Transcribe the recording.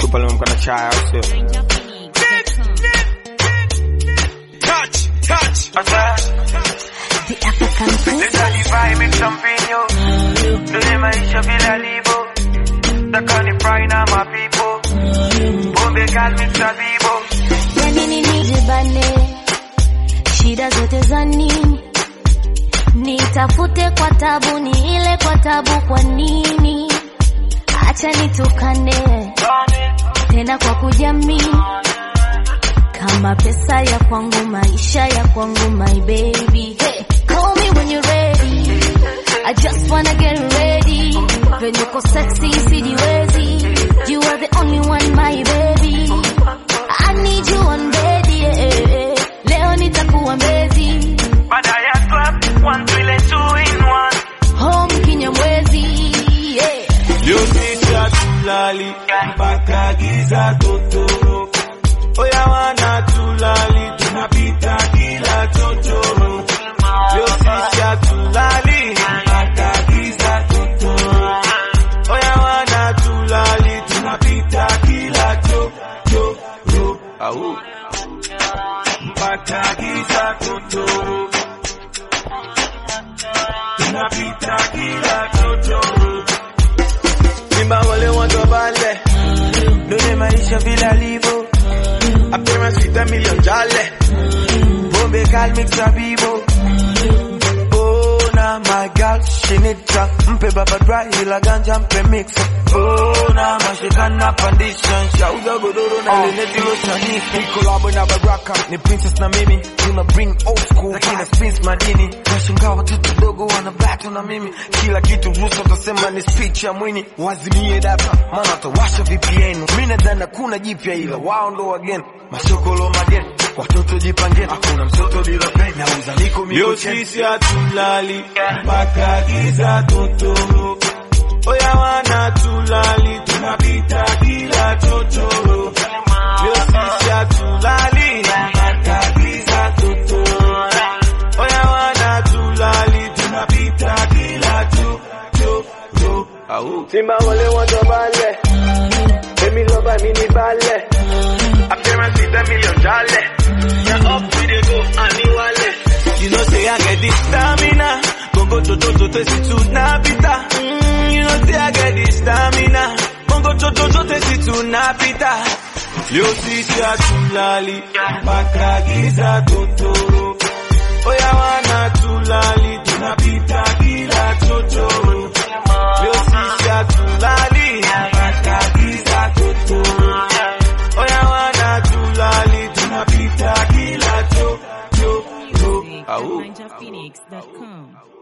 Siku pale mkana chai au sio? Touch. The African princess. Make some video. Today maisha bila libo. Takani fry na my people. Bombe kalmi sabibo. Yani nijibane. Shida zote za nini? Nitafute kwa tabu, ni ile kwa tabu kwa nini? Acha nitukane tena kwa kujamii. Kama pesa ya kwangu, maisha ya kwangu, my baby. Hey, call me when you're ready. I just wanna get ready. When you're sexy, sijiwezi. You are the only one, my baby. I need you on bed, yeah. Leo nitakuwa mbezi. Baada ya club, 1 2 in 1. Home Kinyamwezi, yeah. Leo sisi hatulali mpaka giza totoro. Oya wana tulali tunapita kila chochoro. Leo sisi hatulali mpaka giza totoro. Oya wana tulali tunapita kila chochoro. Au mpaka giza totoro. Tunapita kila chochoro. Simba wale watu wabale. Dole maisha bila libo. Appearance with $1 million jale. Bombe kalmi sabibo. Oh na my girl she need to mpe baba dry ila ganja mpe mix. Oh na mashikana pandisha shauza godoro na leneti lochani. Ni collabo na Baraka ni princess na mimi. Tuna bring old school kina spins madini. Nashangaa watoto dogo wana battle na mimi. Kila kitu ruhusa utasema ni speech ya mwini. Wazimie data maana watawasha VPN. Mimi nadhani kuna jipya ila wao ndo again. Mashokolo mageni watoto jipangeni. Hakuna mtoto bila peni. Nauza niko miko cheni. Yo sisi hatulali mpaka giza totoro. Oya wana tulali tunapita kila chochoro. Yo sisi hatulali mpaka giza totoro. Oya wana tulali tunapita kila chochoro. Au Simba wale watu bale. Emi loba mini bale. Appearance with $1 million jale. Yeah, up we dey go aniwale. You know say I get this stamina. Bongo toto tesi tunapita. You know say I get this stamina. Bongo toto tesi tunapita. Leo sisi hatulali mpaka giza totoro. Oya wana tulali tunapita kila chochoro. Leo sisi hatulali mpaka giza totoro. Oya wana tulali tunapita kila chochoro. Au NinjaPhoenix.com